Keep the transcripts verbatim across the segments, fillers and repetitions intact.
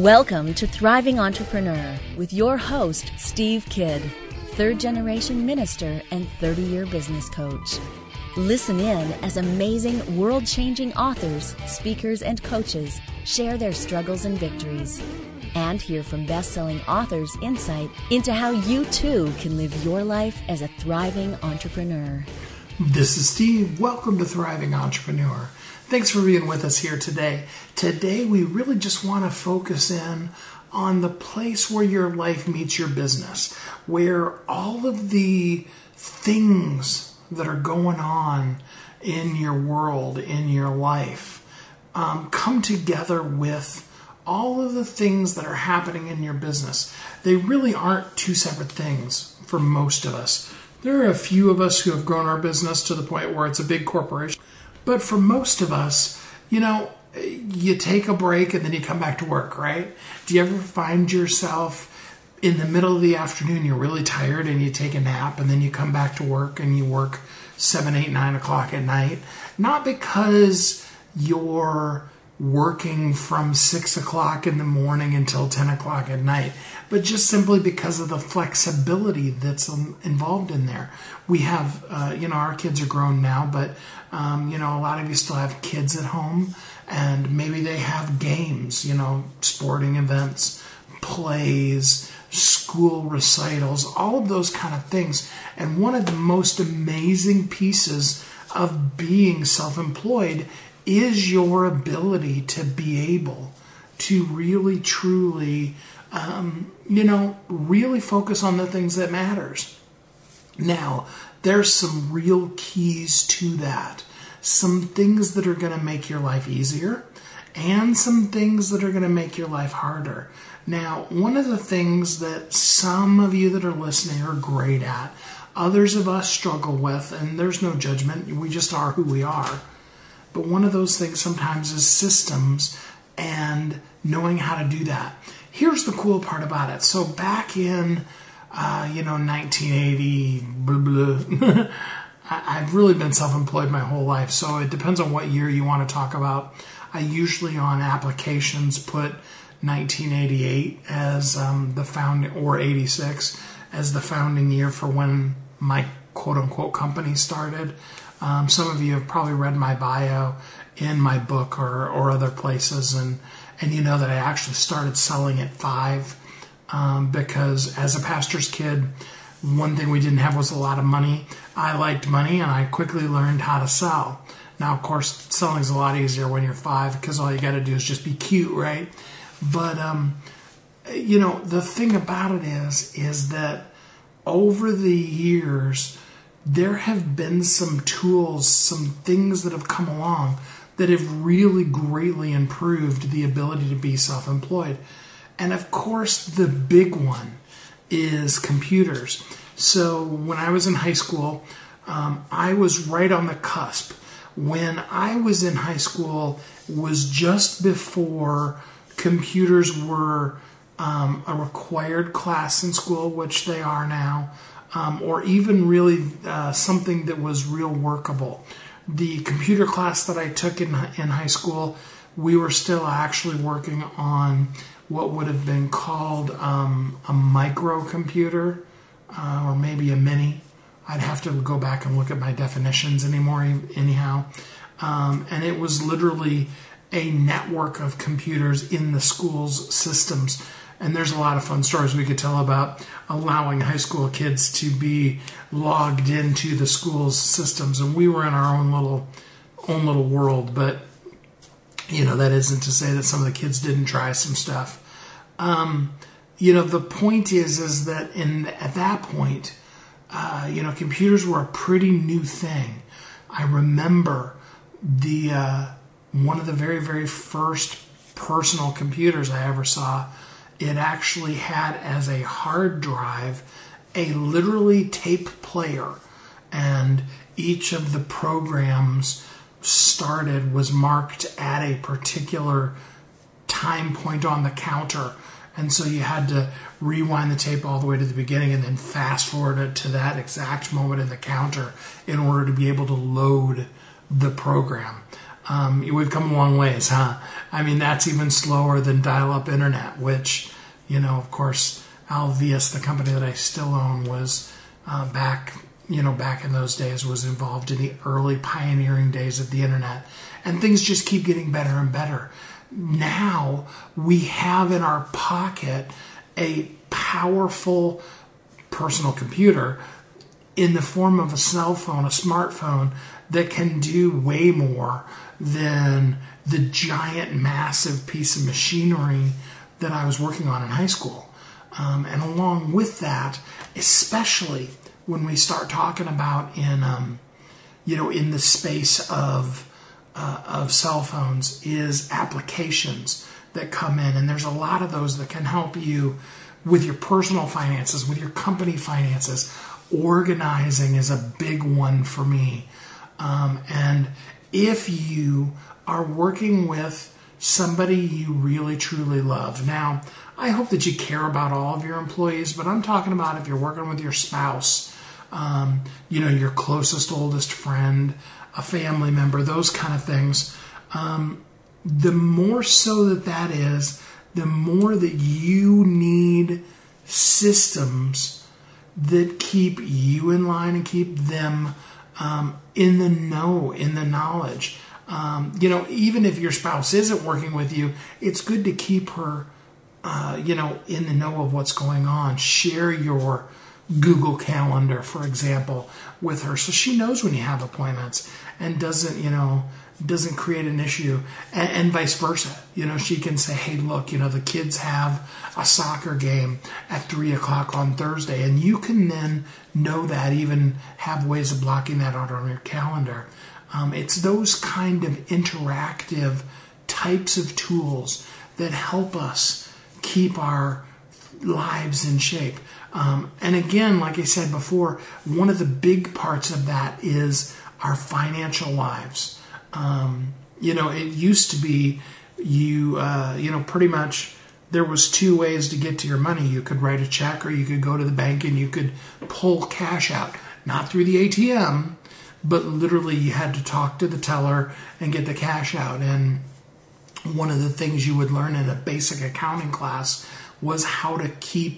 Welcome to Thriving Entrepreneur with your host, Steve Kidd, third-generation minister and thirty-year business coach. Listen in as amazing, world-changing authors, speakers, and coaches share their struggles and victories. And hear from best-selling authors insight into how you too can live your life as a thriving entrepreneur. This is Steve. Welcome to Thriving Entrepreneur. Thanks for being with us here today. Today we really just want to focus in on the place where your life meets your business, where all of the things that are going on in your world, in your life, um, come together with all of the things that are happening in your business. They really aren't two separate things for most of us. There are a few of us who have grown our business to the point where it's a big corporation. But for most of us, you know, you take a break and then you come back to work, right? Do you ever find yourself in the middle of the afternoon, you're really tired and you take a nap and then you come back to work and you work seven, eight, nine o'clock at night? Not because you're working from six o'clock in the morning until ten o'clock at night, but just simply because of the flexibility that's involved in there. We have, uh, you know, our kids are grown now, but, um, you know, a lot of you still have kids at home, and maybe they have games, you know, sporting events, plays, school recitals, all of those kind of things. And one of the most amazing pieces of being self-employed is your ability to be able to really, truly, um, you know, really focus on the things that matters. Now, there's some real keys to that. Some things that are going to make your life easier and some things that are going to make your life harder. Now, one of the things that some of you that are listening are great at, others of us struggle with, and there's no judgment, we just are who we are. But one of those things sometimes is systems and knowing how to do that. Here's the cool part about it. So back in, uh, you know, nineteen eighty, blah, blah, I've really been self-employed my whole life. So it depends on what year you want to talk about. I usually on applications put nineteen eighty-eight as um, the founding, or eighty-six as the founding year for when my quote-unquote company started. Um, some of you have probably read my bio in my book or, or other places, and, and you know that I actually started selling at five um, because as a pastor's kid, one thing we didn't have was a lot of money. I liked money, and I quickly learned how to sell. Now, of course, selling is a lot easier when you're five because all you got to do is just be cute, right? But, um, you know, the thing about it is, is that over the years, there have been some tools, some things that have come along that have really greatly improved the ability to be self-employed. And of course, the big one is computers. So when I was in high school, um, I was right on the cusp. When I was in high school was just before computers were um, a required class in school, which they are now. Um, or even really uh, something that was real workable. The computer class that I took in in high school, we were still actually working on what would have been called um, a microcomputer, uh, or maybe a mini. I'd have to go back and look at my definitions anymore, anyhow. Um, and it was literally a network of computers in the school's systems. And there's a lot of fun stories we could tell about allowing high school kids to be logged into the school's systems. And we were in our own little own little world. But, you know, that isn't to say that some of the kids didn't try some stuff. Um, you know, the point is, is that in at that point, uh, you know, computers were a pretty new thing. I remember the uh, one of the very, very first personal computers I ever saw. It actually had as a hard drive a literally tape player, and each of the programs started was marked at a particular time point on the counter, and so you had to rewind the tape all the way to the beginning and then fast forward it to that exact moment in the counter in order to be able to load the program. Um, we've come a long ways, huh? I mean, that's even slower than dial-up internet, which, you know, of course, Alvius, the company that I still own, was uh, back, you know, back in those days, was involved in the early pioneering days of the internet. And things just keep getting better and better. Now we have in our pocket a powerful personal computer in the form of a cell phone, a smartphone, that can do way more than the giant, massive piece of machinery that I was working on in high school. Um, and along with that, especially when we start talking about in, um, you know, in the space of uh, of cell phones, is applications that come in, and there's a lot of those that can help you with your personal finances, with your company finances. Organizing is a big one for me. Um, and if you are working with somebody you really truly love, now I hope that you care about all of your employees, but I'm talking about if you're working with your spouse, um, you know, your closest, oldest friend, a family member, those kind of things. Um, the more so that that is, the more that you need systems that keep you in line and keep them um, in the know, in the knowledge. Um, you know, even if your spouse isn't working with you, it's good to keep her, uh, you know, in the know of what's going on. Share your Google Calendar, for example, with her, so she knows when you have appointments and doesn't, you know, doesn't create an issue, and, and vice versa. You know, she can say, hey, look, you know, the kids have a soccer game at three o'clock on Thursday, and you can then know that, even have ways of blocking that out on your calendar. Um, it's those kind of interactive types of tools that help us keep our lives in shape. Um, and again, like I said before, one of the big parts of that is our financial lives. Um, you know, it used to be you, uh, you know, pretty much there was two ways to get to your money. You could write a check, or you could go to the bank and you could pull cash out, not through the A T M, but literally you had to talk to the teller and get the cash out. And one of the things you would learn in a basic accounting class was how to keep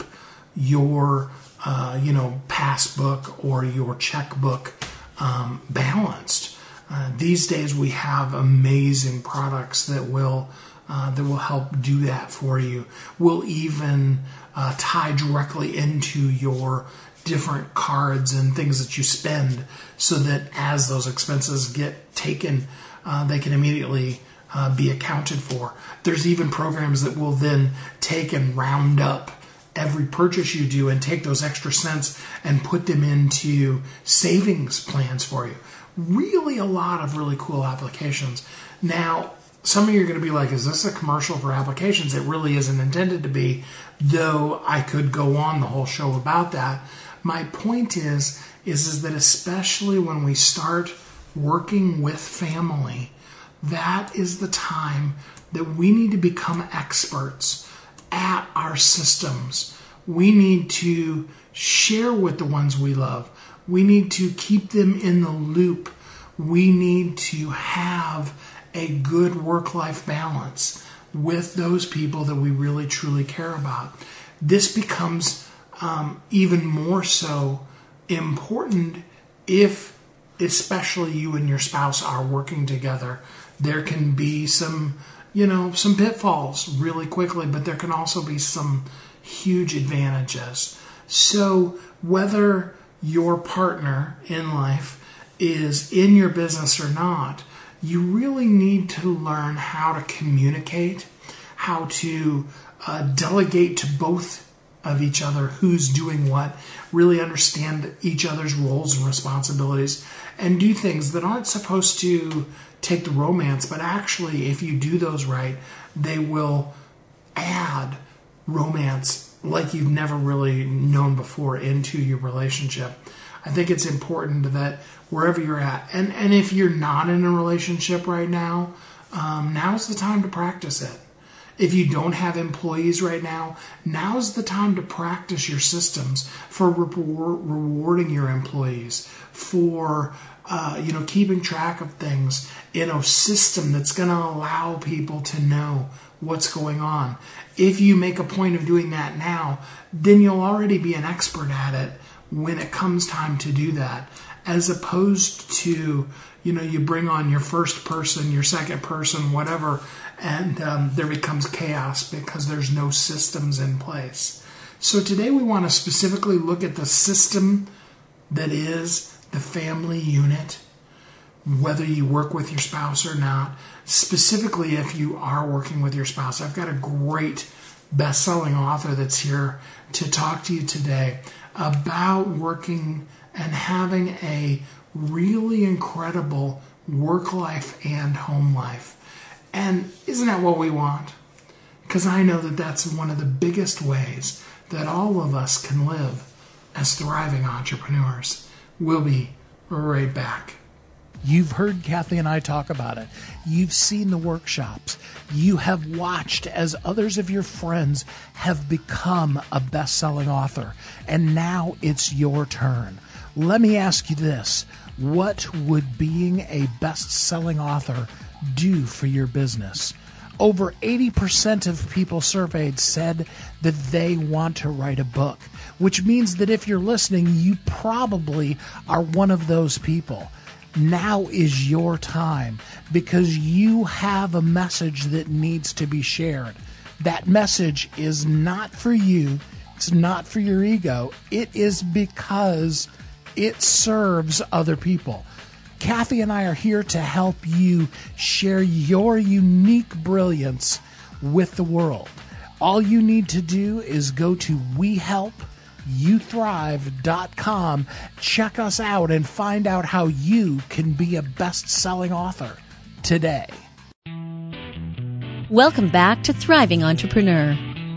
your, uh, you know, passbook or your checkbook um, balanced. Uh, these days we have amazing products that will uh, that will help do that for you. We'll even uh, tie directly into your different cards and things that you spend, so that as those expenses get taken, uh, they can immediately uh, be accounted for. There's even programs that will then take and round up every purchase you do and take those extra cents and put them into savings plans for you. Really a lot of really cool applications. Now, some of you are going to be like, is this a commercial for applications? It really isn't intended to be, though I could go on the whole show about that. My point is, is, is that especially when we start working with family, that is the time that we need to become experts at our systems. We need to share with the ones we love. We need to keep them in the loop. We need to have a good work-life balance with those people that we really truly care about. This becomes um, even more so important if, especially you and your spouse are working together. There can be some, you know, some pitfalls really quickly, but there can also be some huge advantages. So whether your partner in life is in your business or not, you really need to learn how to communicate, how to uh, delegate to both of each other who's doing what, really understand each other's roles and responsibilities, and do things that aren't supposed to take the romance, but actually, if you do those right, they will add romance like you've never really known before into your relationship. I think it's important that wherever you're at, and, and if you're not in a relationship right now, um, now's the time to practice it. If you don't have employees right now, now's the time to practice your systems for re- rewarding your employees, for uh, you know, keeping track of things in a system that's going to allow people to know what's going on. If you make a point of doing that now, then you'll already be an expert at it when it comes time to do that, as opposed to, you know, you bring on your first person, your second person, whatever, and um, there becomes chaos because there's no systems in place. So today we want to specifically look at the system that is the family unit, whether you work with your spouse or not. Specifically, if you are working with your spouse, I've got a great best-selling author that's here to talk to you today about working and having a really incredible work life and home life. And isn't that what we want? Because I know that that's one of the biggest ways that all of us can live as thriving entrepreneurs. We'll be right back. You've heard Kathy and I talk about it. You've seen the workshops. You have watched as others of your friends have become a best-selling author. And now it's your turn. Let me ask you this. What would being a best-selling author do for your business? Over eighty percent of people surveyed said that they want to write a book, which means that if you're listening, you probably are one of those people. Now is your time, because you have a message that needs to be shared. That message is not for you. It's not for your ego. It is because it serves other people. Kathy and I are here to help you share your unique brilliance with the world. All you need to do is go to we help you thrive dot com, check us out, and find out how you can be a best-selling author today. Welcome back to Thriving Entrepreneur.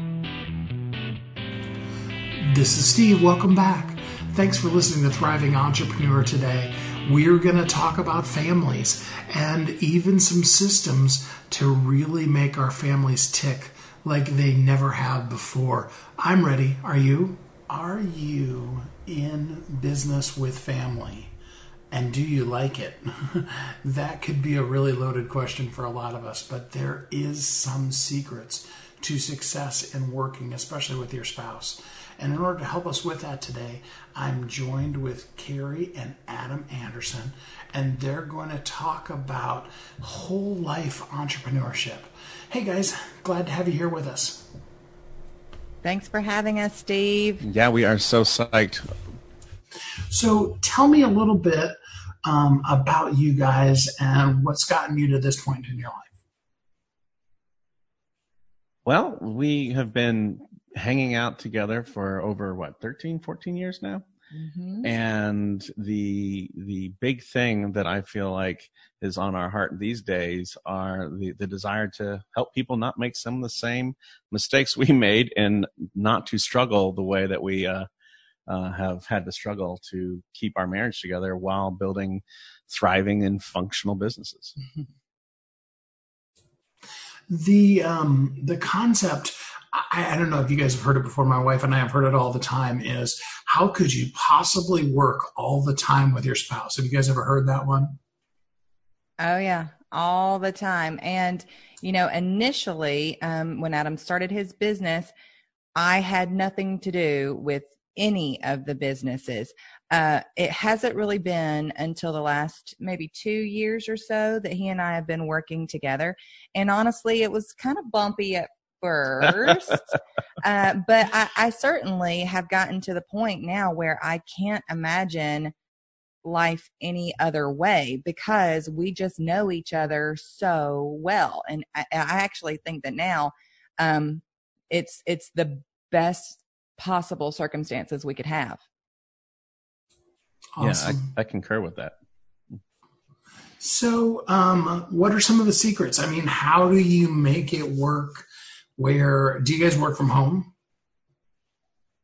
This is Steve. Welcome back. Thanks for listening to Thriving Entrepreneur today. We're going to talk about families and even some systems to really make our families tick like they never have before. I'm ready. Are you? Are you in business with family? And do you like it? That could be a really loaded question for a lot of us, but there is some secrets to success in working, especially with your spouse. And in order to help us with that today, I'm joined with Carrie and Adam Anderson, and they're going to talk about whole life entrepreneurship. Hey guys, glad to have you here with us. Thanks for having us, Steve. Yeah, we are so psyched. So tell me a little bit um, about you guys and what's gotten you to this point in your life. Well, we have been hanging out together for over, what, thirteen, fourteen years now? Mm-hmm. And the the big thing that I feel like is on our heart these days are the, the desire to help people not make some of the same mistakes we made and not to struggle the way that we uh, uh, have had to struggle to keep our marriage together while building thriving and functional businesses. Mm-hmm. The um, the concept, I, I don't know if you guys have heard it before, my wife and I have heard it all the time, is how could you possibly work all the time with your spouse? Have you guys ever heard that one? Oh, yeah, all the time. And, you know, initially, um, when Adam started his business, I had nothing to do with any of the businesses. Uh, it hasn't really been until the last maybe two years or so that he and I have been working together. And honestly, it was kind of bumpy at first, uh, but I, I certainly have gotten to the point now where I can't imagine life any other way because we just know each other so well. And I, I actually think that now um, it's it's the best possible circumstances we could have. Awesome. Yeah, I, I concur with that. So um, what are some of the secrets? I mean, how do you make it work? Where do you guys work from home?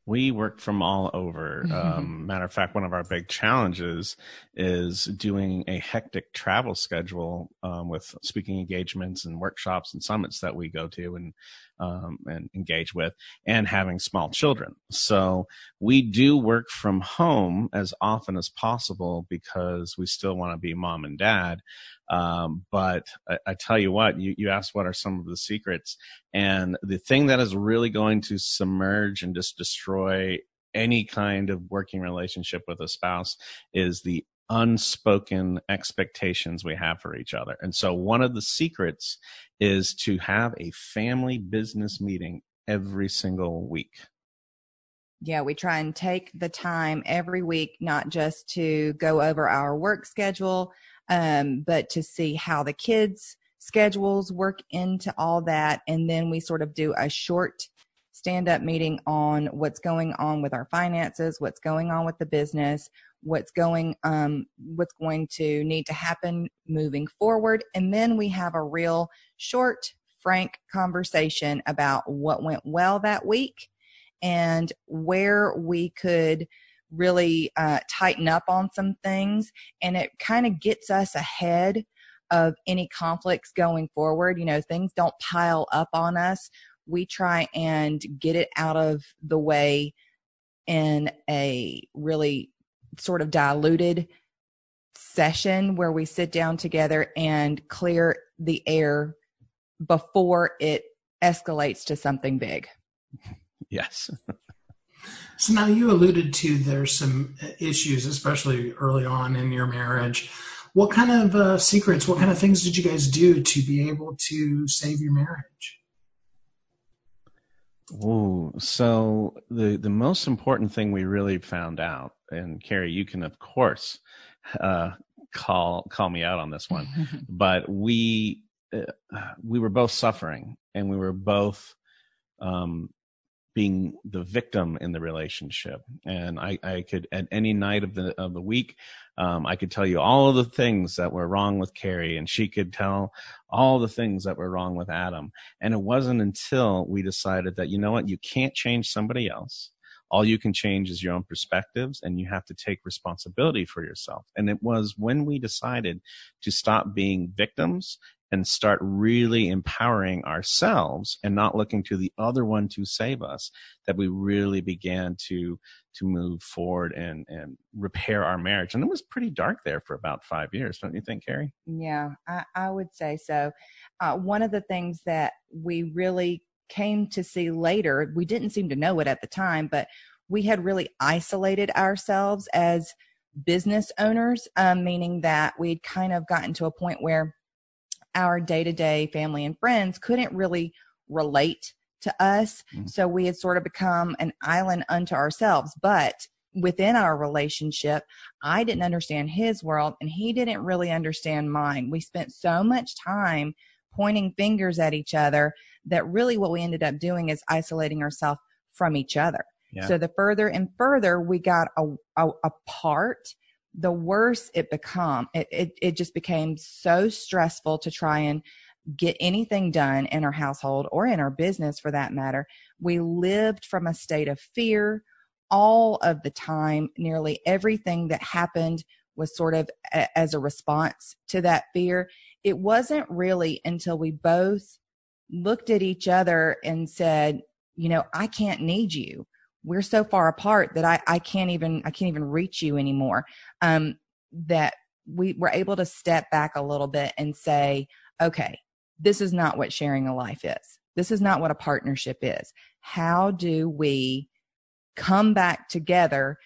We work from all over. Um, matter of fact, one of our big challenges is doing a hectic travel schedule um, with speaking engagements and workshops and summits that we go to and um, and engage with, and having small children. So we do work from home as often as possible because we still want to be mom and dad. Um, but I, I tell you what, you, you asked what are some of the secrets, and the thing that is really going to submerge and just destroy any kind of working relationship with a spouse is the unspoken expectations we have for each other. And so one of the secrets is to have a family business meeting every single week. Yeah, we try and take the time every week, not just to go over our work schedule, um, but to see how the kids' schedules work into all that. And then we sort of do a short stand-up meeting on what's going on with our finances, what's going on with the business, what's going, um, what's going to need to happen moving forward. And then we have a real short, frank conversation about what went well that week and where we could really uh, tighten up on some things. And it kind of gets us ahead of any conflicts going forward. You know, things don't pile up on us. We try and get it out of the way in a really sort of diluted session where we sit down together and clear the air before it escalates to something big. Yes. So now you alluded to there's some issues, especially early on in your marriage. What kind of uh, secrets, what kind of things did you guys do to be able to save your marriage? Ooh, so the, the most important thing we really found out, and Carrie, you can of course uh, call call me out on this one, but we uh, we were both suffering, and we were both um, being the victim in the relationship. And I, I could, at any night of the of the week, um, I could tell you all of the things that were wrong with Carrie, and she could tell all the things that were wrong with Adam. And it wasn't until we decided that, you know what, you can't change somebody else. All you can change is your own perspectives, and you have to take responsibility for yourself. And it was when we decided to stop being victims and start really empowering ourselves and not looking to the other one to save us, that we really began to to move forward and, and repair our marriage. And it was pretty dark there for about five years, don't you think, Carrie? Yeah, I, I would say so. Uh, one of the things that we really came to see later, we didn't seem to know it at the time, but we had really isolated ourselves as business owners, um, meaning that we'd kind of gotten to a point where our day-to-day family and friends couldn't really relate to us. Mm-hmm. So we had sort of become an island unto ourselves. But within our relationship, I didn't understand his world, and he didn't really understand mine. We spent so much time pointing fingers at each other that really what we ended up doing is isolating ourselves from each other. Yeah. So the further and further we got a, a, apart, the worse it become. It, it it just became so stressful to try and get anything done in our household or in our business for that matter. We lived from a state of fear all of the time. Nearly everything that happened was sort of a, as a response to that fear. It wasn't really until we both looked at each other and said, you know, I can't need you. We're so far apart that I, I can't even, I can't even reach you anymore. Um, that we were able to step back a little bit and say, okay, this is not what sharing a life is. This is not what a partnership is. How do we come back together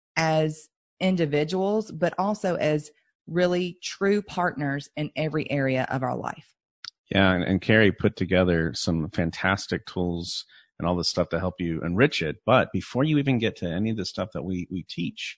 as individuals, but also as really true partners in every area of our life? Yeah. And, and Carrie put together some fantastic tools and all this stuff to help you enrich it. But before you even get to any of the stuff that we, we teach,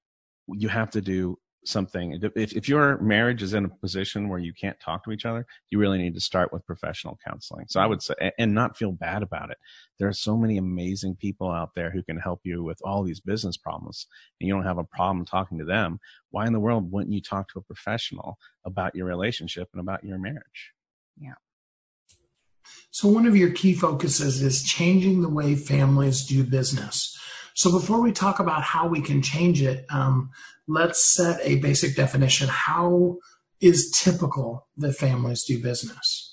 you have to do something. If, if your marriage is in a position where you can't talk to each other, you really need to start with professional counseling. So I would say, and not feel bad about it. There are so many amazing people out there who can help you with all these business problems, and you don't have a problem talking to them. Why in the world wouldn't you talk to a professional about your relationship and about your marriage? Yeah. So one of your key focuses is changing the way families do business. So before we talk about how we can change it, um, let's set a basic definition. How is typical that families do business?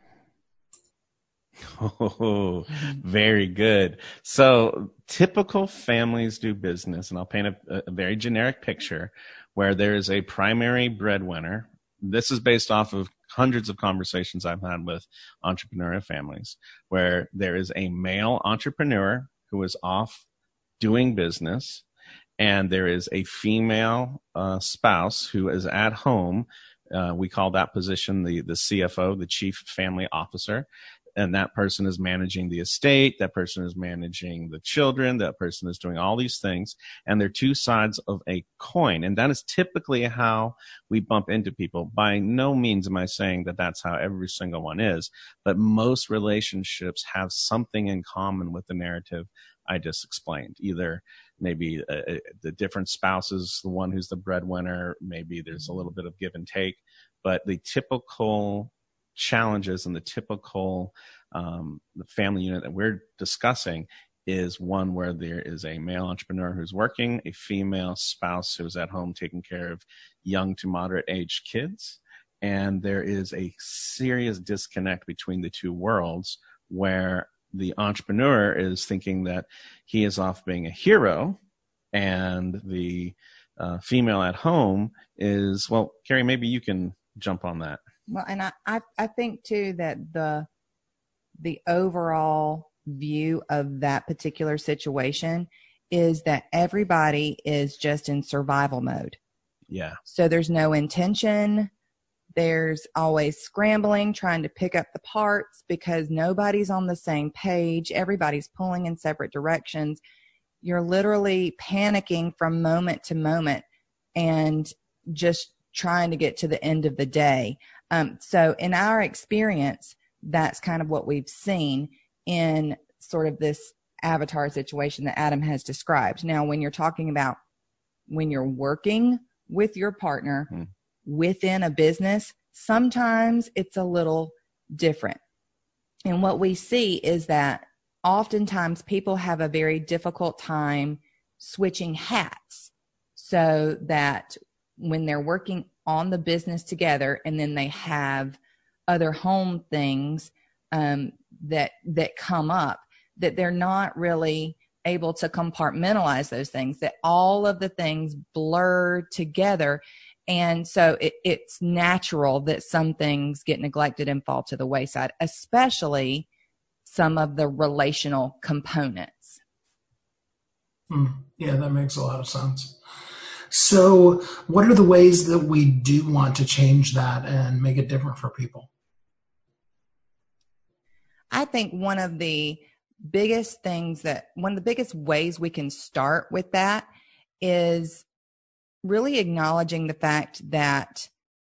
Oh, very good. So typical families do business, and I'll paint a, a very generic picture where there is a primary breadwinner. This is based off of hundreds of conversations I've had with entrepreneurial families, where there is a male entrepreneur who is off doing business, and there is a female uh, spouse who is at home. Uh, we call that position the, the C F O, the Chief Family Officer. And that person is managing the estate. That person is managing the children. That person is doing all these things. And they're two sides of a coin. And that is typically how we bump into people. By no means am I saying that that's how every single one is, but most relationships have something in common with the narrative I just explained. Either maybe uh, the different spouse is the one who's the breadwinner. Maybe there's a little bit of give and take, but the typical challenges and the typical um, the family unit that we're discussing is one where there is a male entrepreneur who's working, a female spouse who's at home taking care of young to moderate age kids, and there is a serious disconnect between the two worlds where the entrepreneur is thinking that he is off being a hero, and the uh, female at home is, well, Carrie, maybe you can jump on that. Well, and I, I, I think too that the the overall view of that particular situation is that everybody is just in survival mode. Yeah. So there's no intention. There's always scrambling, trying to pick up the parts because nobody's on the same page. Everybody's pulling in separate directions. You're literally panicking from moment to moment and just trying to get to the end of the day. Um, so in our experience, that's kind of what we've seen in sort of this avatar situation that Adam has described. Now, when you're talking about when you're working with your partner mm-hmm. within a business, sometimes it's a little different. And what we see is that oftentimes people have a very difficult time switching hats, so that when they're working on the business together and then they have other home things um, that that come up, that they're not really able to compartmentalize those things, that all of the things blur together. And so it, it's natural that some things get neglected and fall to the wayside, especially some of the relational components. Mm, yeah, that makes a lot of sense. So what are the ways that we do want to change that and make it different for people? I think one of the biggest things that, one of the biggest ways we can start with that is really acknowledging the fact that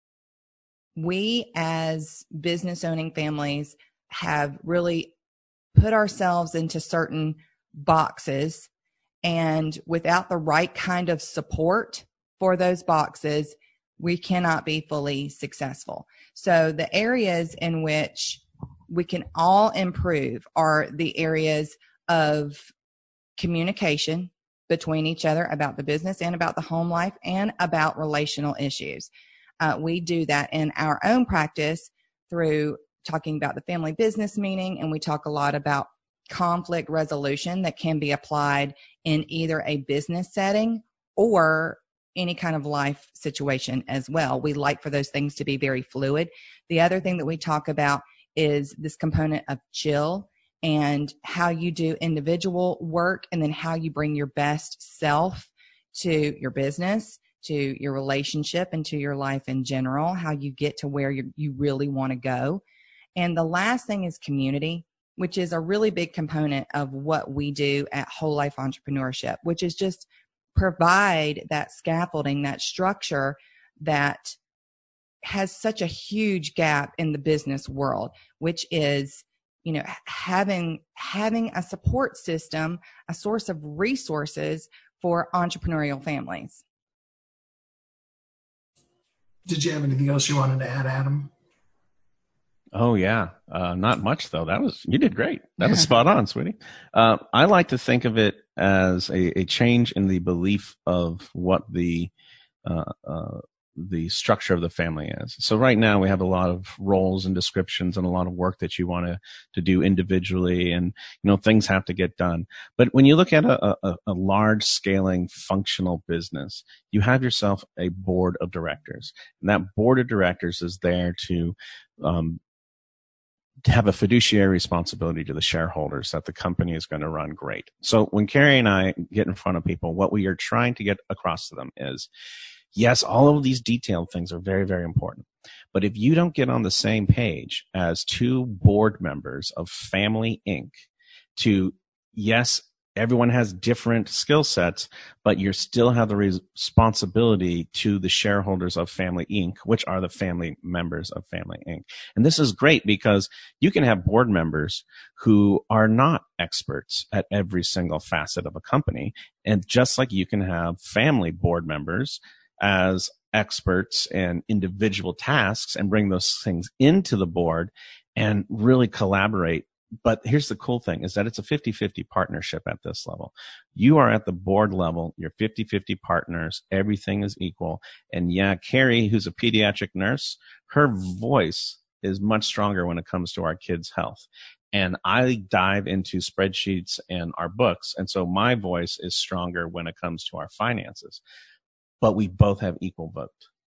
we as business owning families have really put ourselves into certain boxes, and without the right kind of support for those boxes, we cannot be fully successful. So the areas in which we can all improve are the areas of communication between each other about the business and about the home life and about relational issues. Uh, we do that in our own practice through talking about the family business meeting, and we talk a lot about conflict resolution that can be applied in either a business setting or any kind of life situation as well. We like for those things to be very fluid. The other thing that we talk about is this component of chill and how you do individual work, and then how you bring your best self to your business, to your relationship, and to your life in general, how you get to where you you really want to go. And the last thing is community, which is a really big component of what we do at Whole Life Entrepreneurship, which is just provide that scaffolding, that structure that has such a huge gap in the business world, which is, you know, having, having a support system, a source of resources for entrepreneurial families. Did you have anything else you wanted to add, Adam? Oh, yeah. Uh, not much, though. That was, you did great. That was spot on, sweetie. Uh, I like to think of it as a, a change in the belief of what the uh, uh, the structure of the family is. So right now we have a lot of roles and descriptions and a lot of work that you want to, to do individually, and, you know, things have to get done. But when you look at a, a, a large scaling functional business, you have yourself a board of directors, and that board of directors is there to, um, to have a fiduciary responsibility to the shareholders that the company is going to run great. So when Carrie and I get in front of people, what we are trying to get across to them is, yes, all of these detailed things are very, very important. But if you don't get on the same page as two board members of Family Incorporated to, yes, everyone has different skill sets, but you still have the responsibility to the shareholders of Family Incorporated, which are the family members of Family Incorporated. And this is great because you can have board members who are not experts at every single facet of a company. And just like you can have family board members as experts in individual tasks and bring those things into the board and really collaborate. But here's the cool thing is that it's a fifty-fifty partnership at this level. You are at the board level. You're fifty-fifty partners. Everything is equal. And yeah, Carrie, who's a pediatric nurse, her voice is much stronger when it comes to our kids' health. And I dive into spreadsheets and our books. And so my voice is stronger when it comes to our finances. But we both have equal vote.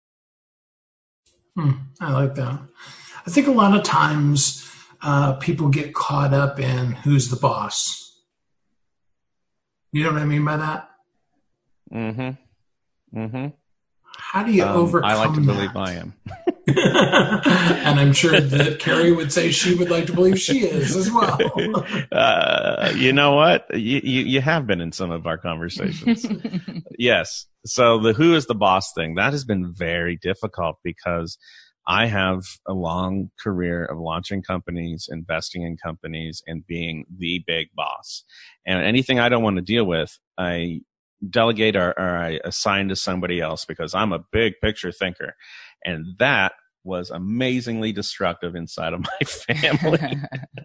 Hmm, I like that. I think a lot of times uh, people get caught up in who's the boss. You know what I mean by that? Mm-hmm. Mm-hmm. How do you um, overcome I like to that? believe I am. And I'm sure that Carrie would say she would like to believe she is as well. uh, you know what? You, you, you have been in some of our conversations. Yes. So the who is the boss thing, that has been very difficult because I have a long career of launching companies, investing in companies, and being the big boss. And anything I don't want to deal with, I delegate or, or I assign to somebody else because I'm a big picture thinker. And that was amazingly destructive inside of my family.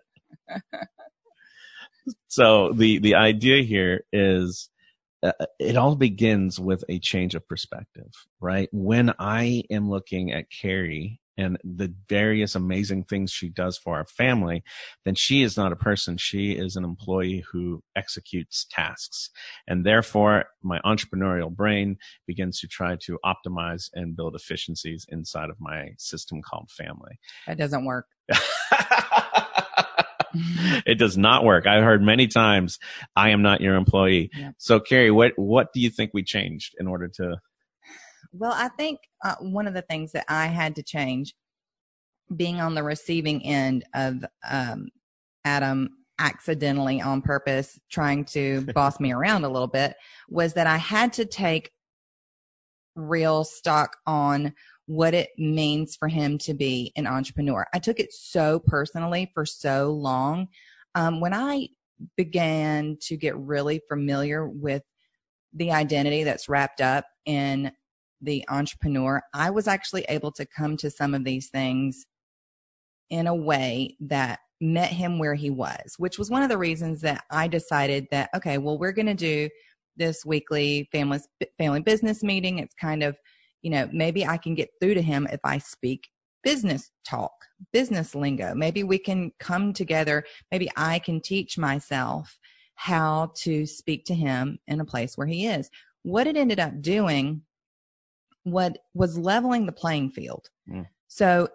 So the, the idea here is uh, it all begins with a change of perspective, right? When I am looking at Carrie and the various amazing things she does for our family, then she is not a person. She is an employee who executes tasks. And therefore, my entrepreneurial brain begins to try to optimize and build efficiencies inside of my system called family. That doesn't work. It does not work. I've heard many times, I am not your employee. Yep. So Carrie, what, what do you think we changed in order to? Well, I think uh, one of the things that I had to change, being on the receiving end of um, Adam accidentally on purpose trying to boss me around a little bit, was that I had to take real stock on what it means for him to be an entrepreneur. I took it so personally for so long. Um, when I began to get really familiar with the identity that's wrapped up in the entrepreneur, I was actually able to come to some of these things in a way that met him where he was, which was one of the reasons that I decided that, okay, well, we're going to do this weekly family, family business meeting. It's kind of, you know, maybe I can get through to him if I speak business talk, business lingo. Maybe we can come together. Maybe I can teach myself how to speak to him in a place where he is. What it ended up doing, what was leveling the playing field. Mm. So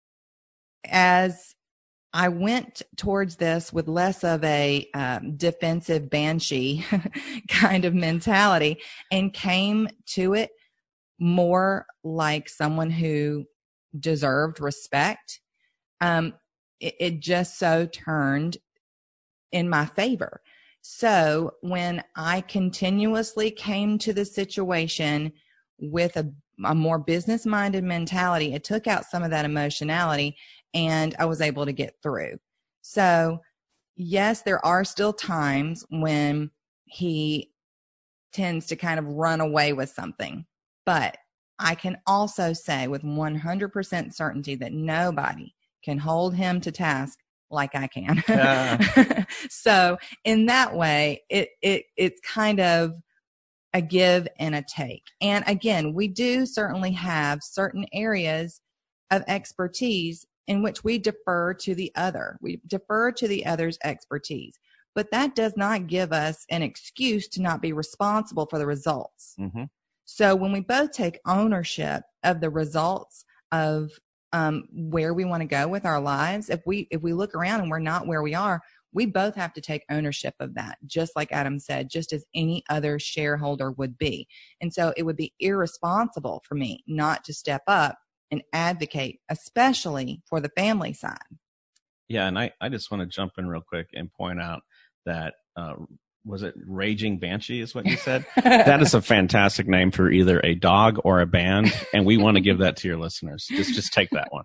as I went towards this with less of a um, defensive banshee kind of mentality and came to it more like someone who deserved respect, um, it, it just so turned in my favor. So when I continuously came to the situation with a, a more business-minded mentality, it took out some of that emotionality and I was able to get through. So yes, there are still times when he tends to kind of run away with something. But I can also say with one hundred percent certainty that nobody can hold him to task like I can. Yeah. So in that way, it, it, it's kind of a give and a take. And again, we do certainly have certain areas of expertise in which we defer to the other. We defer to the other's expertise, but that does not give us an excuse to not be responsible for the results. Mm-hmm. So when we both take ownership of the results of um, where we want to go with our lives, if we if we look around and we're not where we are, we both have to take ownership of that, just like Adam said, just as any other shareholder would be. And so it would be irresponsible for me not to step up and advocate, especially for the family side. Yeah, and I, I just want to jump in real quick and point out that, uh, was it Raging Banshee is what you said? That is a fantastic name for either a dog or a band, and we want to give that to your listeners. Just just take that one.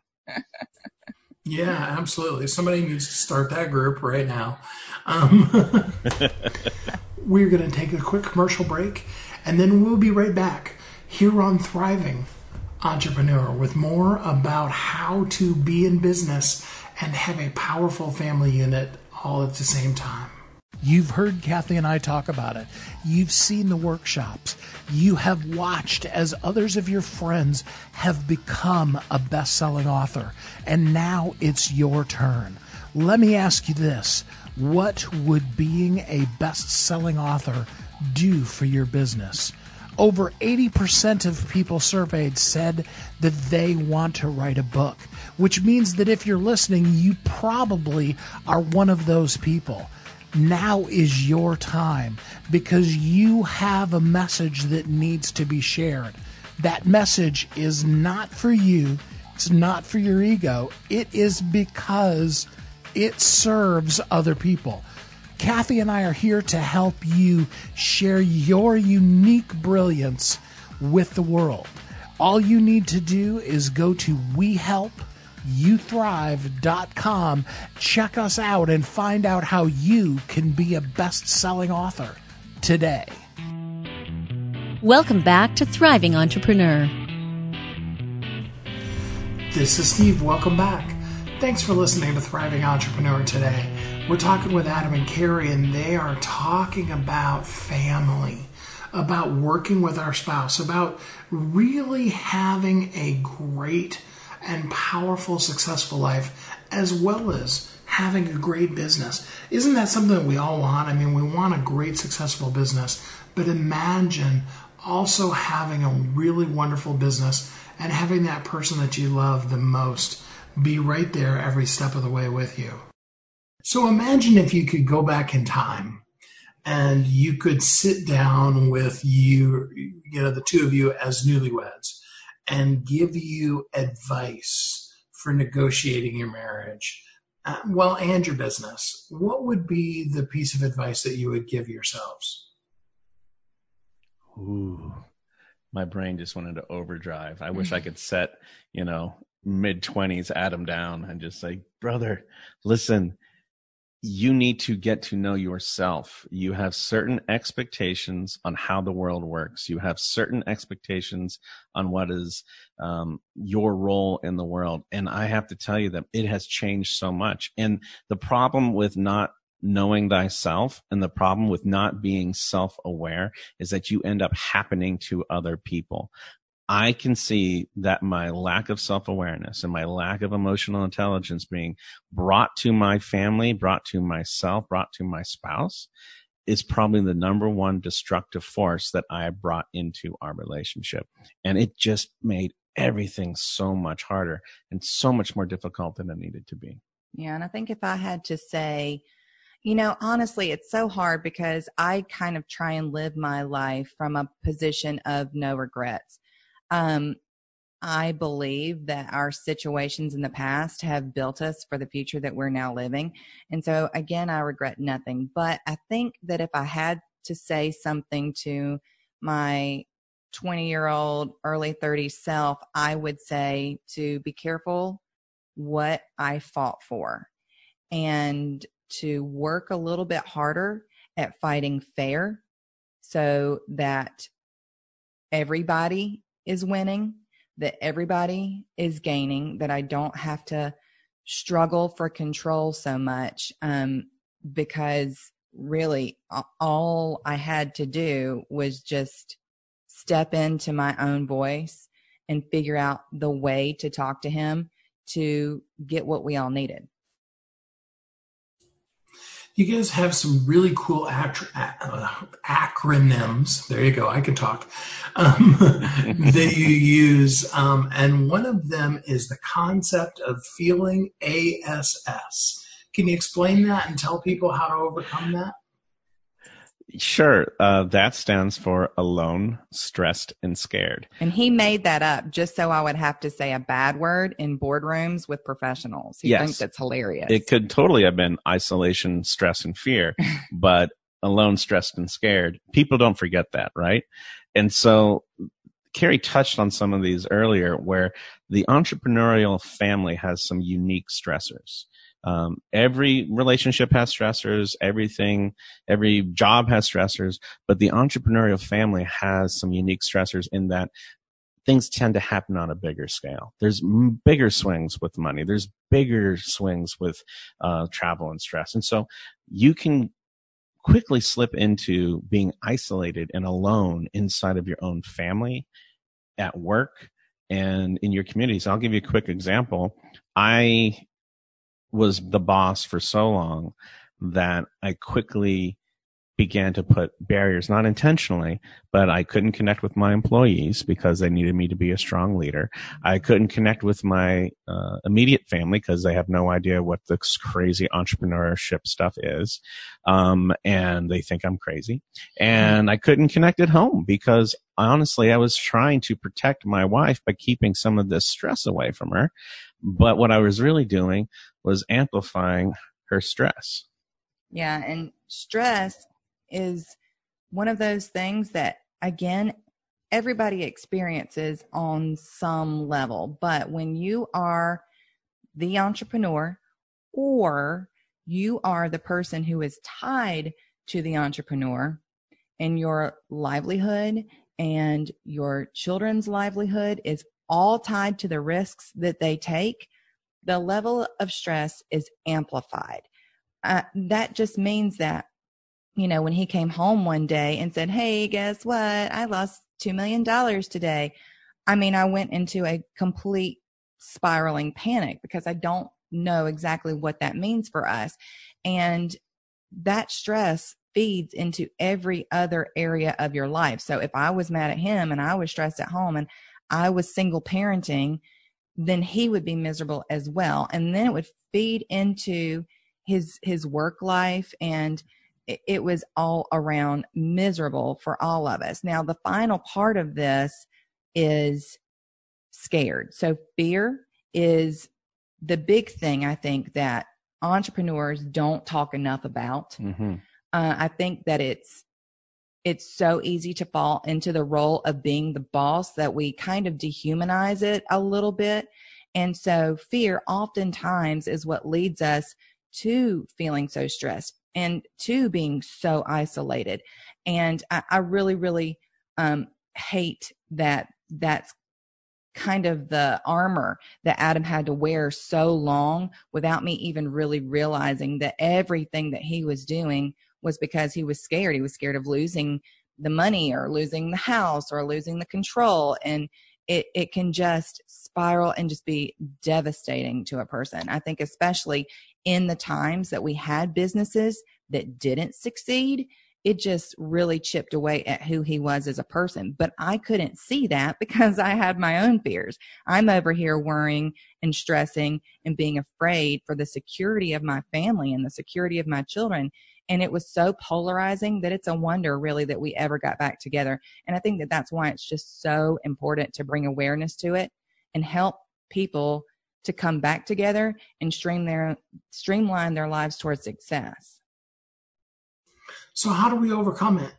Yeah, absolutely. Somebody needs to start that group right now. Um, we're going to take a quick commercial break, and then we'll be right back here on Thriving Entrepreneur with more about how to be in business and have a powerful family unit all at the same time. You've heard Kathy and I talk about it. You've seen the workshops. You have watched as others of your friends have become a best-selling author. And now it's your turn. Let me ask you this. What would being a best-selling author do for your business? Over eighty percent of people surveyed said that they want to write a book, which means that if you're listening, you probably are one of those people. Now is your time because you have a message that needs to be shared. That message is not for you. It's not for your ego. It is because it serves other people. Kathy and I are here to help you share your unique brilliance with the world. All you need to do is go to we help you thrive dot com, check us out, and find out how you can be a best-selling author today. Welcome back to Thriving Entrepreneur. This is Steve. Welcome back. Thanks for listening to Thriving Entrepreneur today. We're talking with Adam and Carrie, and they are talking about family, about working with our spouse, about really having a great and powerful, successful life, as well as having a great business. Isn't that something that we all want? I mean, we want a great, successful business, but imagine also having a really wonderful business and having that person that you love the most be right there every step of the way with you. So imagine if you could go back in time and you could sit down with you, you know, the two of you as newlyweds, and give you advice for negotiating your marriage, uh, well, and your business. What would be the piece of advice that you would give yourselves? Ooh, my brain just went into overdrive. I wish I could set, you know, mid-twenties Adam down and just say, brother, listen, you need to get to know yourself. You have certain expectations on how the world works. You have certain expectations on what is um, your role in the world. And I have to tell you that it has changed so much. And the problem with not knowing thyself and the problem with not being self-aware is that you end up happening to other people. I can see that my lack of self-awareness and my lack of emotional intelligence being brought to my family, brought to myself, brought to my spouse is probably the number one destructive force that I brought into our relationship. And it just made everything so much harder and so much more difficult than it needed to be. Yeah. And I think if I had to say, you know, honestly, it's so hard because I kind of try and live my life from a position of no regrets. Um, I believe that our situations in the past have built us for the future that we're now living. And so again, I regret nothing, but I think that if I had to say something to my twenty year old, early thirties self, I would say to be careful what I fought for and to work a little bit harder at fighting fair so that everybody is winning, that everybody is gaining, that I don't have to struggle for control so much, um, because really all I had to do was just step into my own voice and figure out the way to talk to him to get what we all needed. You guys have some really cool ac- uh, acronyms. There you go. I can talk. Um, that you use. Um, and one of them is the concept of feeling A S S. Can you explain that and tell people how to overcome that? Sure. Uh, that stands for alone, stressed, and scared. And he made that up just so I would have to say a bad word in boardrooms with professionals. He yes. thinks that's hilarious. It could totally have been isolation, stress, and fear, but alone, stressed, and scared. People don't forget that, right? And so Carrie touched on some of these earlier, where the entrepreneurial family has some unique stressors. Um, every relationship has stressors, everything, every job has stressors, but the entrepreneurial family has some unique stressors in that things tend to happen on a bigger scale. There's m- bigger swings with money. There's bigger swings with uh, travel and stress. And so you can quickly slip into being isolated and alone inside of your own family, at work, and in your communities. I'll give you a quick example. I was the boss for so long that I quickly began to put barriers, not intentionally, but I couldn't connect with my employees because they needed me to be a strong leader. I couldn't connect with my uh, immediate family because they have no idea what this crazy entrepreneurship stuff is. Um, and they think I'm crazy. And I couldn't connect at home because honestly, I was trying to protect my wife by keeping some of this stress away from her. But what I was really doing was amplifying her stress. Yeah. And stress is one of those things that, again, everybody experiences on some level. But when you are the entrepreneur, or you are the person who is tied to the entrepreneur, and your livelihood and your children's livelihood is all tied to the risks that they take, the level of stress is amplified. Uh, that just means that, you know, when he came home one day and said, hey, guess what? I lost two million dollars today. I mean, I went into a complete spiraling panic because I don't know exactly what that means for us. And that stress feeds into every other area of your life. So if I was mad at him and I was stressed at home and I was single parenting, then he would be miserable as well. And then it would feed into his, his work life, and it, it was all around miserable for all of us. Now, the final part of this is scared. So fear is the big thing, I think, that entrepreneurs don't talk enough about. Mm-hmm. Uh, I think that it's it's so easy to fall into the role of being the boss that we kind of dehumanize it a little bit. And so fear oftentimes is what leads us to feeling so stressed and to being so isolated. And I, I really, really um, hate that that's kind of the armor that Adam had to wear so long without me even really realizing that everything that he was doing was because he was scared. He was scared of losing the money or losing the house or losing the control. And it, it can just spiral and just be devastating to a person. I think especially in the times that we had businesses that didn't succeed, it just really chipped away at who he was as a person. But I couldn't see that because I had my own fears. I'm over here worrying and stressing and being afraid for the security of my family and the security of my children. And it was so polarizing that it's a wonder really that we ever got back together. And I think that that's why it's just so important to bring awareness to it and help people to come back together and stream their, streamline their lives towards success. So how do we overcome it?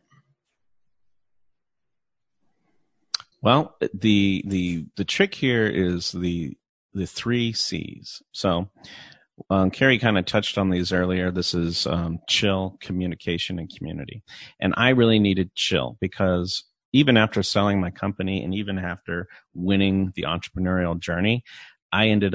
Well, the the the trick here is the the three C's. So um, Carrie kind of touched on these earlier. This is um, chill, communication, and community. And I really needed chill because even after selling my company and even after winning the entrepreneurial journey, I ended up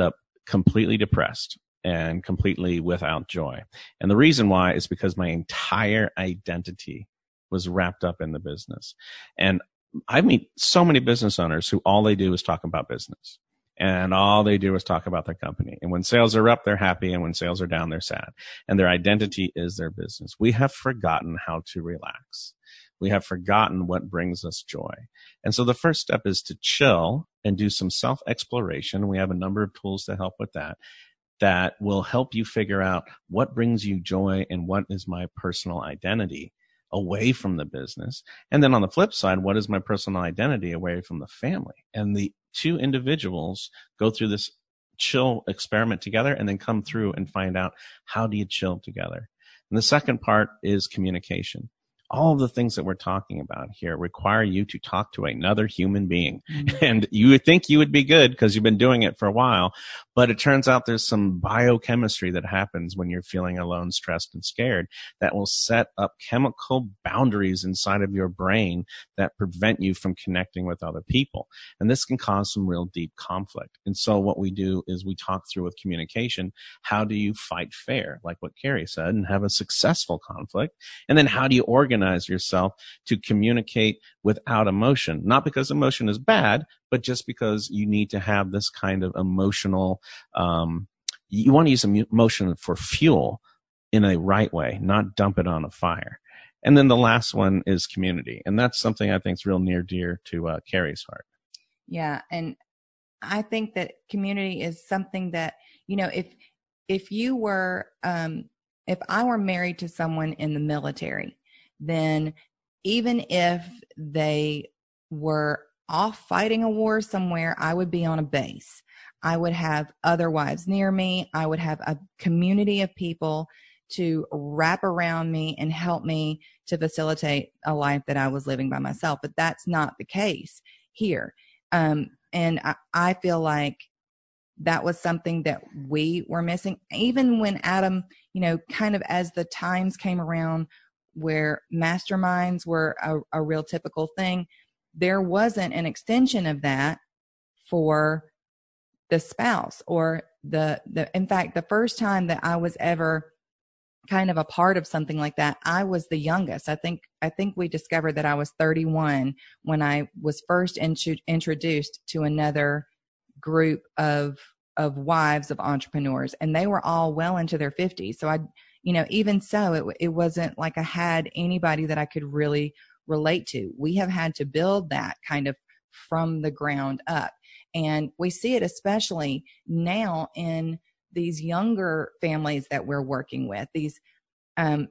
completely depressed and completely without joy. And the reason why is because my entire identity was wrapped up in the business. And I meet so many business owners who all they do is talk about business. And all they do is talk about their company. And when sales are up, they're happy. And when sales are down, they're sad. And their identity is their business. We have forgotten how to relax. We have forgotten what brings us joy. And so the first step is to chill and do some self-exploration. We have a number of tools to help with that, that will help you figure out what brings you joy and what is my personal identity away from the business. And then on the flip side, what is my personal identity away from the family? And the two individuals go through this chill experiment together and then come through and find out, how do you chill together? And the second part is communication. All of the things that we're talking about here require you to talk to another human being. Mm-hmm. And you would think you would be good because you've been doing it for a while, but it turns out there's some biochemistry that happens when you're feeling alone, stressed, and scared that will set up chemical boundaries inside of your brain that prevent you from connecting with other people. And this can cause some real deep conflict. And so what we do is we talk through with communication, how do you fight fair, like what Carrie said, and have a successful conflict? And then how do you organize Organize yourself to communicate without emotion, not because emotion is bad, but just because you need to have this kind of emotional, um, you want to use emotion for fuel in a right way, not dump it on a fire. And then the last one is community. And that's something I think is real near dear to uh, Carrie's heart. Yeah. And I think that community is something that, you know, if, if you were, um, if I were married to someone in the military, then even if they were off fighting a war somewhere, I would be on a base. I would have other wives near me. I would have a community of people to wrap around me and help me to facilitate a life that I was living by myself. But that's not the case here. Um, and I, I feel like that was something that we were missing. Even when Adam, you know, kind of as the times came around where masterminds were a, a real typical thing, there wasn't an extension of that for the spouse or the, the, in fact, the first time that I was ever kind of a part of something like that, I was the youngest. I think, I think we discovered that I was thirty-one when I was first int- introduced to another group of, of wives of entrepreneurs, and they were all well into their fifties. So I, you know, even so, it, it wasn't like I had anybody that I could really relate to. We have had to build that kind of from the ground up. And we see it especially now in these younger families that we're working with, these um,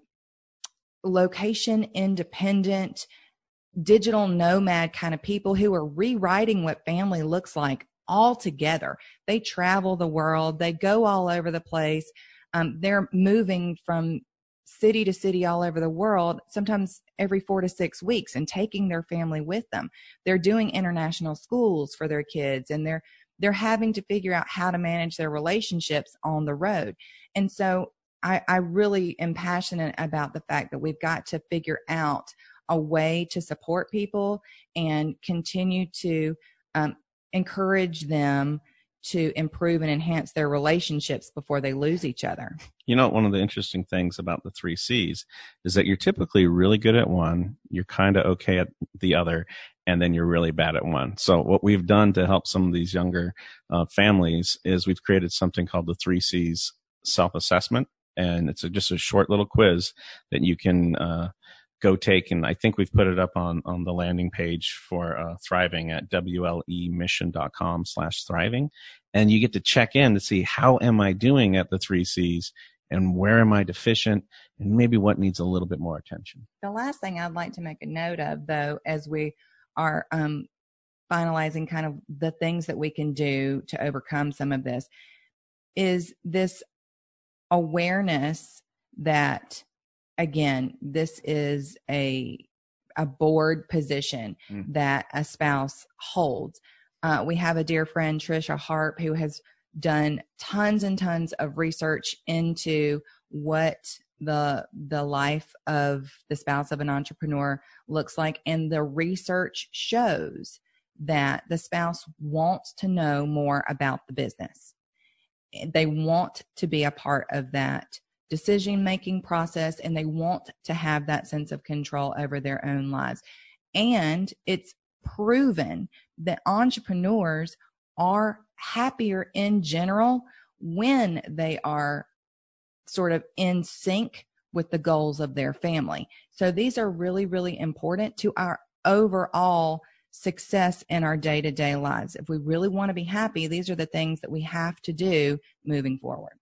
location independent, digital nomad kind of people who are rewriting what family looks like altogether. They travel the world. They go all over the place. Um, they're moving from city to city all over the world, sometimes every four to six weeks, and taking their family with them. They're doing international schools for their kids, and they're they're having to figure out how to manage their relationships on the road. And so I, I really am passionate about the fact that we've got to figure out a way to support people and continue to um, encourage them to improve and enhance their relationships before they lose each other. You know, one of the interesting things about the three C's is that you're typically really good at one, you're kind of okay at the other, and then you're really bad at one. So what we've done to help some of these younger uh, families is we've created something called the three C's self-assessment. And it's a, just a short little quiz that you can uh, go take. And I think we've put it up on, on the landing page for uh, Thriving at wlemission.com slash thriving. And you get to check in to see, how am I doing at the three C's, and where am I deficient, and maybe what needs a little bit more attention. The last thing I'd like to make a note of, though, as we are um, finalizing kind of the things that we can do to overcome some of this, is this awareness that, again, this is a a board position mm. that a spouse holds. Uh, we have a dear friend, Trisha Harp, who has done tons and tons of research into what the the life of the spouse of an entrepreneur looks like. And the research shows that the spouse wants to know more about the business. they want to be a part of that decision-making process, and they want to have that sense of control over their own lives. And it's proven that entrepreneurs are happier in general when they are sort of in sync with the goals of their family. So these are really, really important to our overall success in our day-to-day lives. If we really want to be happy, these are the things that we have to do moving forward.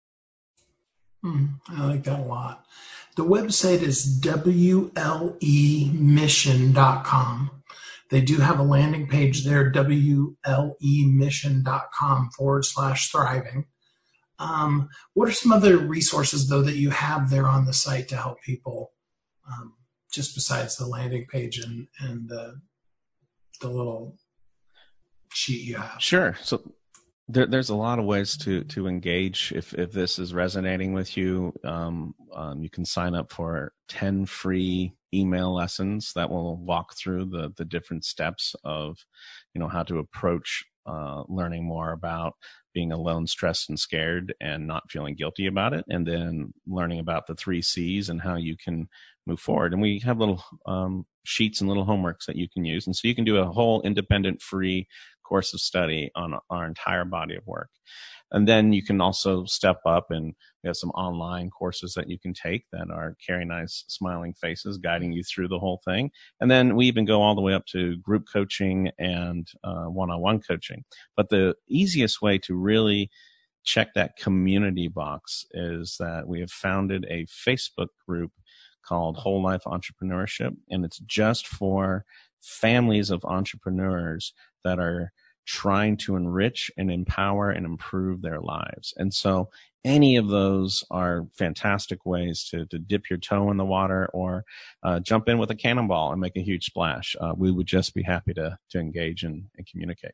Mm, I like that a lot. The website is W L E mission dot com. They do have a landing page there, W L E mission dot com forward slash thriving. Um, what are some other resources, though, that you have there on the site to help people, um, just besides the landing page and, and the, the little sheet you have? Sure. So there, there's a lot of ways to to engage. If if this is resonating with you, um, um, you can sign up for ten free email lessons that will walk through the the different steps of, you know, how to approach uh, learning more about being alone, stressed, and scared, and not feeling guilty about it, and then learning about the three C's and how you can move forward. And we have little um, sheets and little homeworks that you can use, and so you can do a whole independent, free course of study on our entire body of work. And then you can also step up, and we have some online courses that you can take that are Carrie and I's smiling faces guiding you through the whole thing. And then we even go all the way up to group coaching and uh, one-on-one coaching. But the easiest way to really check that community box is that we have founded a Facebook group called Whole Life Entrepreneurship, and it's just for families of entrepreneurs that are trying to enrich and empower and improve their lives. And so any of those are fantastic ways to, to dip your toe in the water or uh, jump in with a cannonball and make a huge splash. Uh, we would just be happy to, to engage and, and communicate.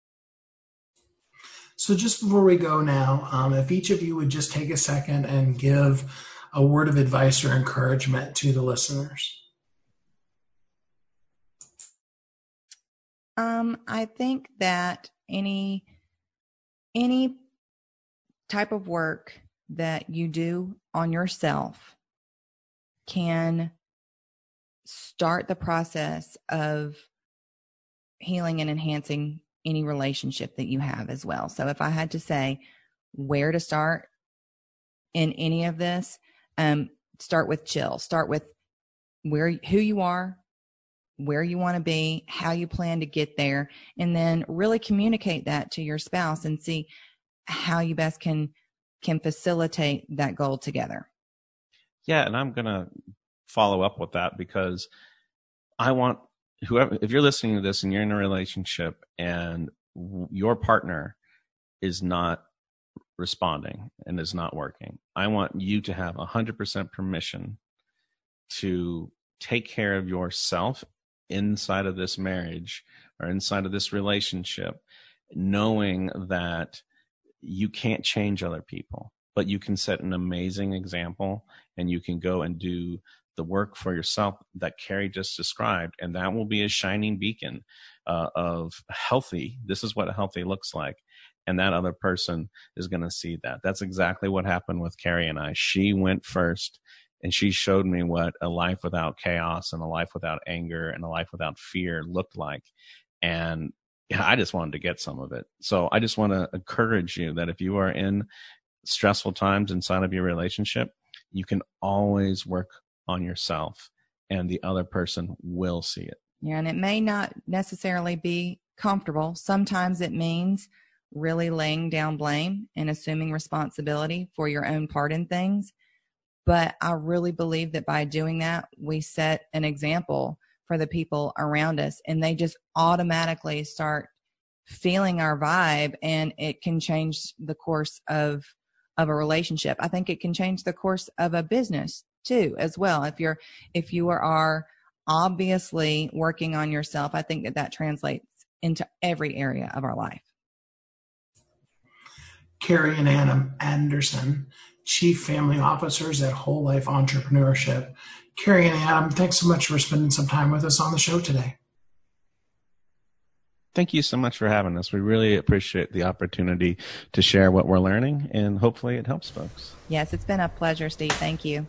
So just before we go now, um, if each of you would just take a second and give a word of advice or encouragement to the listeners. Um, I think that any any type of work that you do on yourself can start the process of healing and enhancing any relationship that you have as well. So if I had to say where to start in any of this, um, start with chill. Start with where who you are, where you want to be, how you plan to get there, and then really communicate that to your spouse and see how you best can can facilitate that goal together. Yeah, and I'm going to follow up with that because I want whoever, if you're listening to this and you're in a relationship and your partner is not responding and is not working, I want you to have one hundred percent permission to take care of yourself inside of this marriage or inside of this relationship, knowing that you can't change other people, but you can set an amazing example and you can go and do the work for yourself that Carrie just described. And that will be a shining beacon uh, of healthy. This is what healthy looks like. And that other person is going to see that. That's exactly what happened with Carrie and I. She went first. And she showed me what a life without chaos and a life without anger and a life without fear looked like. And yeah, I just wanted to get some of it. So I just want to encourage you that if you are in stressful times inside of your relationship, you can always work on yourself and the other person will see it. Yeah, and it may not necessarily be comfortable. Sometimes it means really laying down blame and assuming responsibility for your own part in things. But I really believe that by doing that, we set an example for the people around us, and they just automatically start feeling our vibe, and it can change the course of of a relationship. I think it can change the course of a business too, as well. If you're if you are obviously working on yourself, I think that that translates into every area of our life. Carrie and Anna Anderson, Chief Family Officers at Whole Life Entrepreneurship. Carrie and Adam, thanks so much for spending some time with us on the show today. Thank you so much for having us. We really appreciate the opportunity to share what we're learning, and hopefully it helps folks. Yes, it's been a pleasure, Steve. Thank you.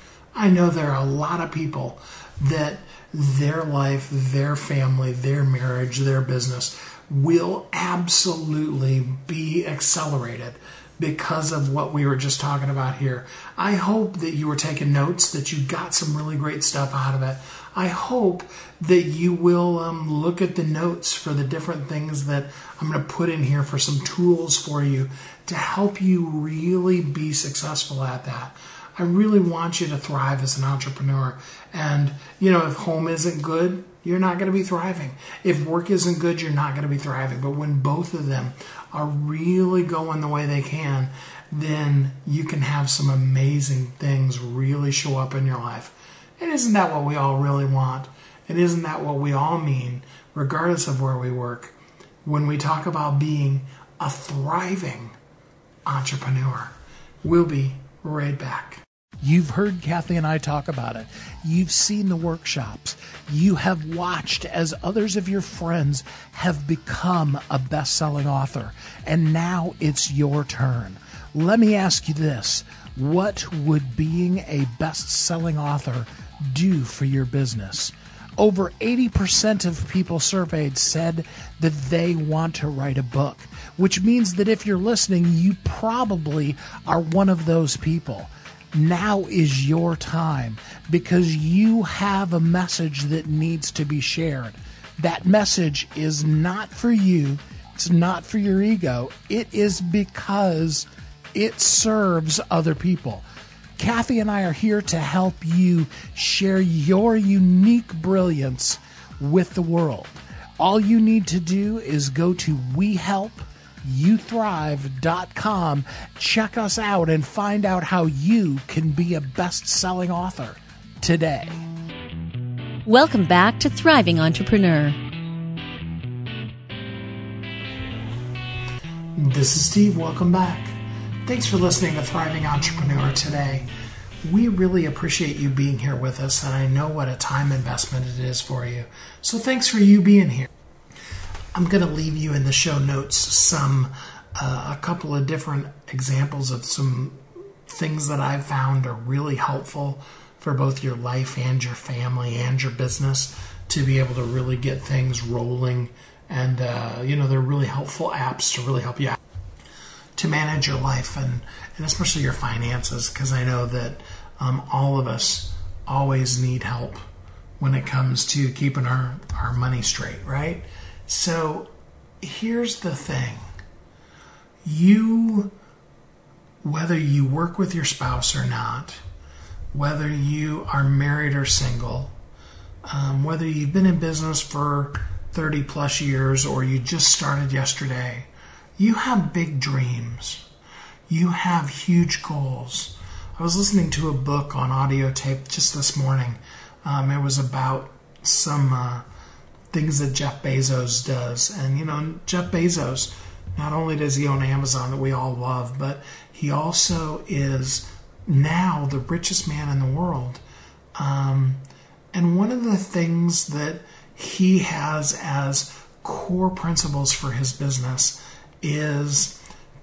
I know there are a lot of people that their life, their family, their marriage, their business will absolutely be accelerated because of what we were just talking about here. I hope that you were taking notes, that you got some really great stuff out of it. I hope that you will um, look at the notes for the different things that I'm going to put in here for some tools for you to help you really be successful at that. I really want you to thrive as an entrepreneur. And, you know, if home isn't good, you're not going to be thriving. If work isn't good, you're not going to be thriving. But when both of them are really going the way they can, then you can have some amazing things really show up in your life. And isn't that what we all really want? And isn't that what we all mean, regardless of where we work, when we talk about being a thriving entrepreneur? We'll be right back. You've heard Kathy and I talk about it. You've seen the workshops. You have watched as others of your friends have become a best-selling author. And now it's your turn. Let me ask you this. What would being a best-selling author do for your business? Over eighty percent of people surveyed said that they want to write a book, which means that if you're listening, you probably are one of those people. Now is your time, because you have a message that needs to be shared. That message is not for you. It's not for your ego. It is because it serves other people. Kathy and I are here to help you share your unique brilliance with the world. All you need to do is go to we help you thrive dot com, check us out, and find out how you can be a best-selling author today. Welcome back to Thriving Entrepreneur. This is Steve. Welcome back. Thanks for listening to Thriving Entrepreneur today. We really appreciate you being here with us, and I know what a time investment it is for you. So thanks for you being here. I'm going to leave you in the show notes some uh, a couple of different examples of some things that I've found are really helpful for both your life and your family and your business to be able to really get things rolling. And, uh, you know, they're really helpful apps to really help you out to manage your life and, and especially your finances, because I know that um, all of us always need help when it comes to keeping our, our money straight, right? So here's the thing. You, whether you work with your spouse or not, whether you are married or single, um, whether you've been in business for thirty plus years or you just started yesterday, you have big dreams. You have huge goals. I was listening to a book on audio tape just this morning. Um, it was about some uh, things that Jeff Bezos does. And, you know, Jeff Bezos, not only does he own Amazon that we all love, but he also is now the richest man in the world. Um, and one of the things that he has as core principles for his business is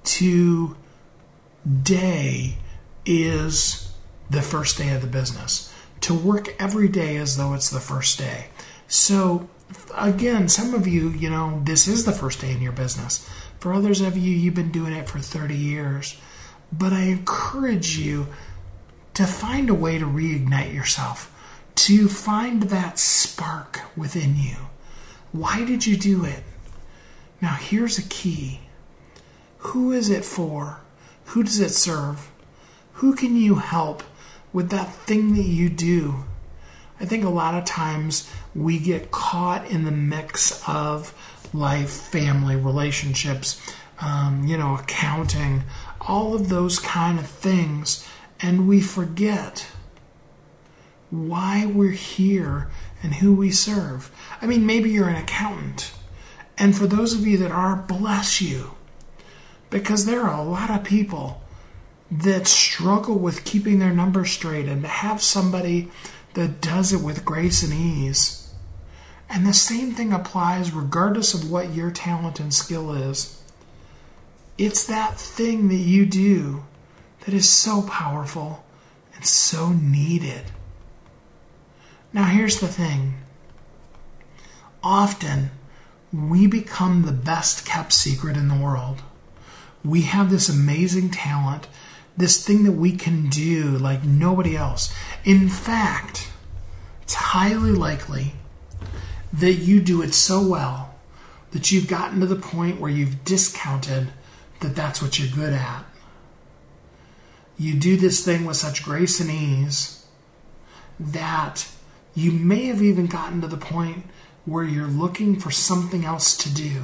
today is the first day of the business. To work every day as though it's the first day. So again, some of you, you know, this is the first day in your business. For others of you, you've been doing it for thirty years. But I encourage you to find a way to reignite yourself, to find that spark within you. Why did you do it? Now, here's a key. Who is it for? Who does it serve? Who can you help with that thing that you do? I think a lot of times we get caught in the mix of life, family, relationships, um, you know, accounting, all of those kind of things, and we forget why we're here and who we serve. I mean, maybe you're an accountant, and for those of you that are, bless you, because there are a lot of people that struggle with keeping their numbers straight, and to have somebody that does it with grace and ease And the same thing applies regardless of what your talent and skill is. It's that thing that you do that is so powerful and so needed. Now here's the thing. Often, we become the best kept secret in the world. We have this amazing talent, this thing that we can do like nobody else. In fact, it's highly likely that you do it so well that you've gotten to the point where you've discounted that that's what you're good at. You do this thing with such grace and ease that you may have even gotten to the point where you're looking for something else to do.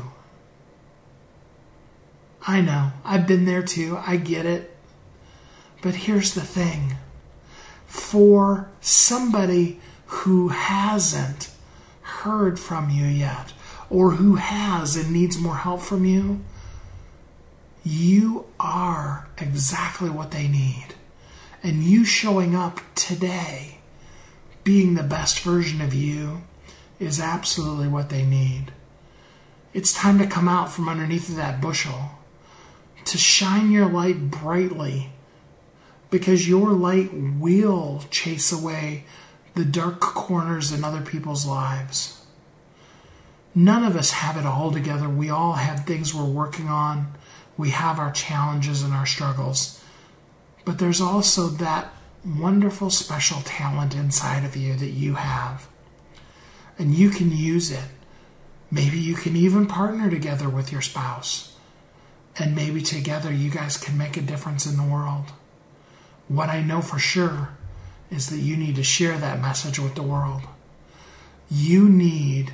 I know, I've been there too, I get it. But here's the thing. For somebody who hasn't heard from you yet, or who has and needs more help from you, you are exactly what they need. And you showing up today, being the best version of you, is absolutely what they need. It's time to come out from underneath of that bushel, to shine your light brightly, because your light will chase away the dark corners in other people's lives. None of us have it all together. We all have things we're working on. We have our challenges and our struggles. But there's also that wonderful special talent inside of you that you have. And you can use it. Maybe you can even partner together with your spouse. And maybe together you guys can make a difference in the world. What I know for sure is that you need to share that message with the world. You need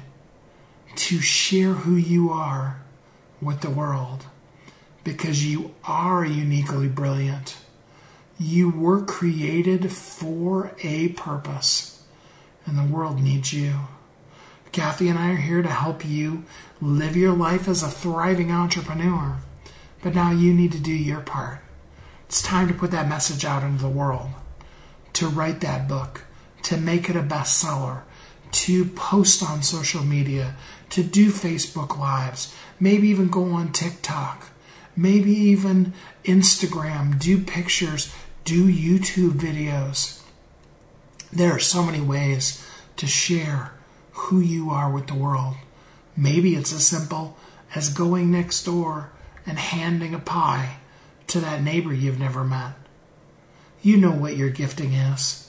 to share who you are with the world, because you are uniquely brilliant. You were created for a purpose, and the world needs you. Kathy and I are here to help you live your life as a thriving entrepreneur, but now you need to do your part. It's time to put that message out into the world, to write that book, to make it a bestseller, to post on social media, to do Facebook Lives, maybe even go on TikTok, maybe even Instagram, do pictures, do YouTube videos. There are so many ways to share who you are with the world. Maybe it's as simple as going next door and handing a pie to that neighbor you've never met. You know what your gifting is.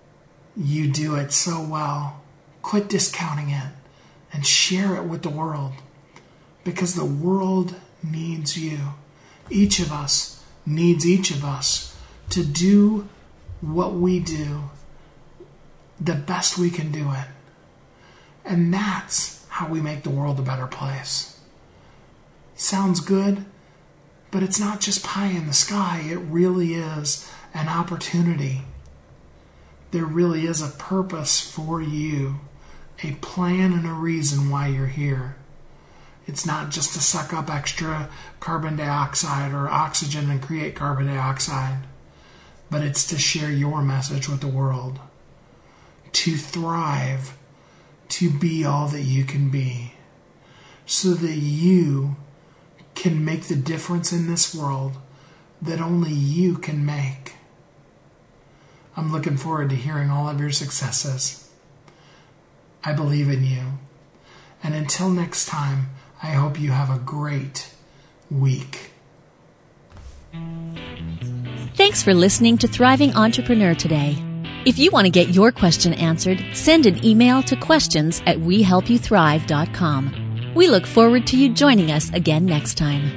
You do it so well. Quit discounting it and share it with the world, because the world needs you. Each of us needs each of us to do what we do the best we can do it. And that's how we make the world a better place. Sounds good, but it's not just pie in the sky. It really is an opportunity. There really is a purpose for you, a plan and a reason why you're here. It's not just to suck up extra carbon dioxide or oxygen and create carbon dioxide, but it's to share your message with the world, to thrive, to be all that you can be, so that you can make the difference in this world that only you can make. I'm looking forward to hearing all of your successes. I believe in you. And until next time, I hope you have a great week. Thanks for listening to Thriving Entrepreneur today. If you want to get your question answered, send an email to questions at we help you thrive dot com. We look forward to you joining us again next time.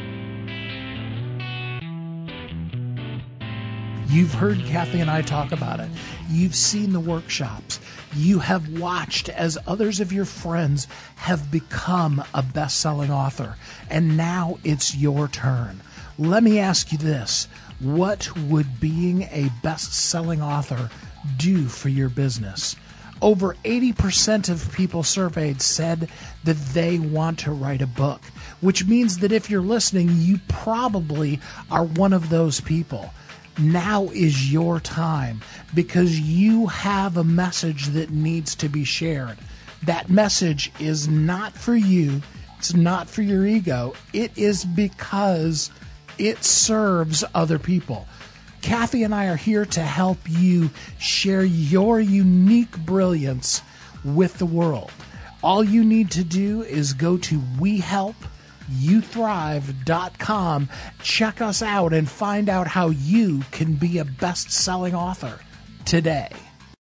You've heard Kathy and I talk about it. You've seen the workshops. You have watched as others of your friends have become a best-selling author. And now it's your turn. Let me ask you this. What would being a best-selling author do for your business? Over eighty percent of people surveyed said that they want to write a book, which means that if you're listening, you probably are one of those people. Now is your time, because you have a message that needs to be shared. That message is not for you. It's not for your ego. It is because it serves other people. Kathy and I are here to help you share your unique brilliance with the world. All you need to do is go to we help you thrive dot com, check us out, and find out how you can be a best-selling author today.